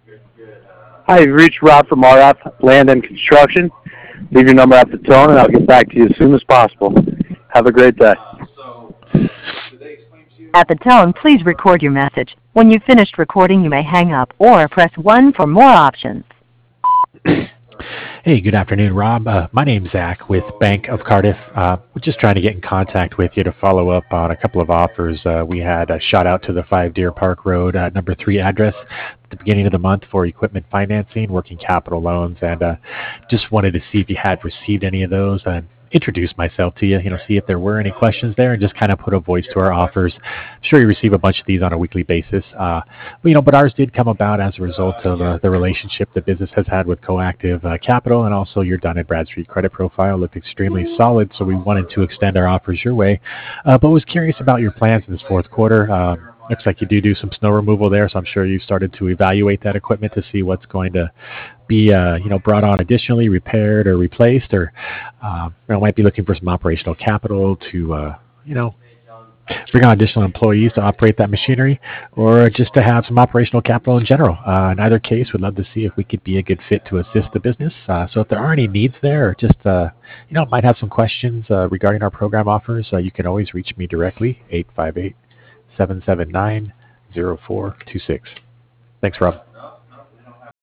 Hi, you've reached Rob from RF Land and Construction. Leave your number at the tone, and I'll get back to you as soon as possible. Have a great day. At the tone, please record your message. When you've finished recording, you may hang up or press 1 for more options. Hey, good afternoon, Rob. My name's Zach with Bank of Cardiff. We're just trying to get in contact with you to follow up on a couple of offers. We had a shout out to the 5 Deer Park Road number 3 address at the beginning of the month for equipment financing, working capital loans, and just wanted to see if you had received any of those and introduce myself to you, see if there were any questions there and just kind of put a voice to our offers. I'm sure you receive a bunch of these on a weekly basis. But ours did come about as a result of the relationship the business has had with Coactive Capital, and also your Dun & Bradstreet credit profile looked extremely solid, so we wanted to extend our offers your way. But was curious about your plans in this fourth quarter. Looks like you do some snow removal there, so I'm sure you started to evaluate that equipment to see what's going to be brought on additionally, repaired or replaced, or might be looking for some operational capital to bring on additional employees to operate that machinery, or just to have some operational capital in general. In either case, we'd love to see if we could be a good fit to assist the business. So if there are any needs there, or just might have some questions regarding our program offers, you can always reach me directly, 858-779-0426. Thanks, Rob.